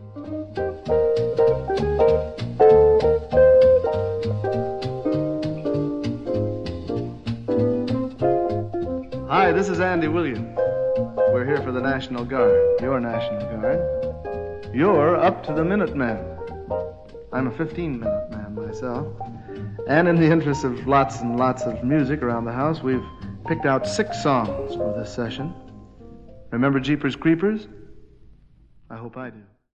Hi, this is Andy Williams. We're here for the National Guard, your National Guard. You're up to the Minute Man. I'm a 15-minute man myself. And in the interest of lots and lots of music around the house, we've picked out 6 songs for this session. Remember Jeepers Creepers? I hope I do.